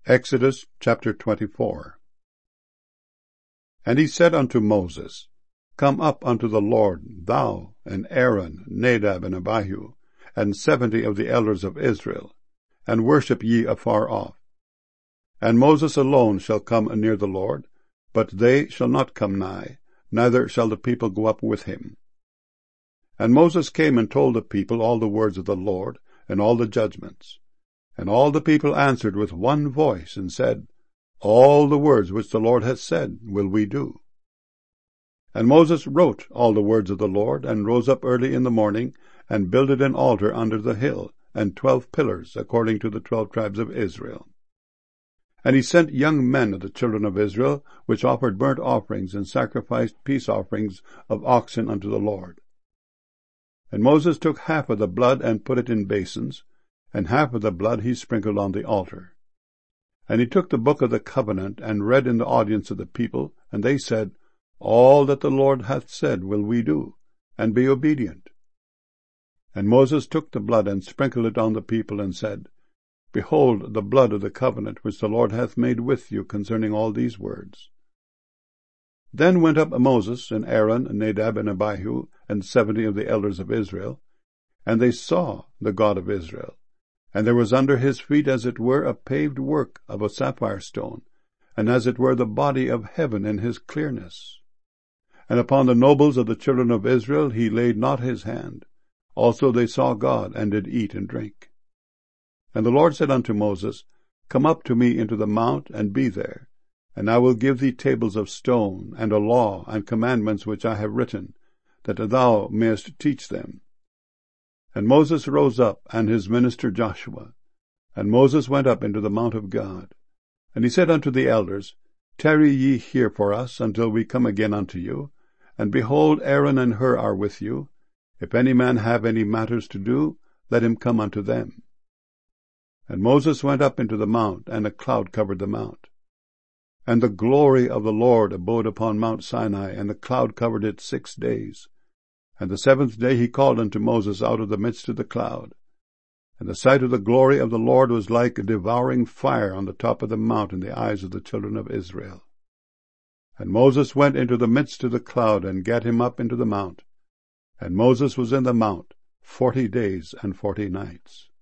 Exodus chapter 24. And he said unto Moses, Come up unto the Lord, thou, and Aaron, Nadab, and Abihu, and 70 of the elders of Israel, and worship ye afar off. And Moses alone shall come near the Lord, but they shall not come nigh, neither shall the people go up with him. And Moses came and told the people all the words of the Lord, and all the judgments. And all the people answered with one voice, and said, All the words which the Lord hath said will we do. And Moses wrote all the words of the Lord, and rose up early in the morning, and builded an altar under the hill, and 12 pillars, according to the 12 tribes of Israel. And he sent young men of the children of Israel, which offered burnt offerings, and sacrificed peace offerings of oxen unto the Lord. And Moses took half of the blood, and put it in basins, and half of the blood he sprinkled on the altar. And he took the book of the covenant, and read in the audience of the people, and they said, All that the Lord hath said will we do, and be obedient. And Moses took the blood, and sprinkled it on the people, and said, Behold the blood of the covenant which the Lord hath made with you concerning all these words. Then went up Moses, and Aaron, and Nadab, and Abihu, and 70 of the elders of Israel, and they saw the God of Israel. And there was under his feet as it were a paved work of a sapphire stone, and as it were the body of heaven in his clearness. And upon the nobles of the children of Israel he laid not his hand. Also they saw God, and did eat and drink. And the Lord said unto Moses, Come up to me into the mount, and be there. And I will give thee tables of stone, and a law, and commandments which I have written, that thou mayest teach them. And Moses rose up, and his minister Joshua. And Moses went up into the mount of God. And he said unto the elders, Tarry ye here for us, until we come again unto you. And behold, Aaron and Hur are with you. If any man have any matters to do, let him come unto them. And Moses went up into the mount, and a cloud covered the mount. And the glory of the Lord abode upon Mount Sinai, and the cloud covered it 6 days. And the 7th day he called unto Moses out of the midst of the cloud. And the sight of the glory of the Lord was like a devouring fire on the top of the mount in the eyes of the children of Israel. And Moses went into the midst of the cloud, and gat him up into the mount. And Moses was in the mount 40 days and 40 nights.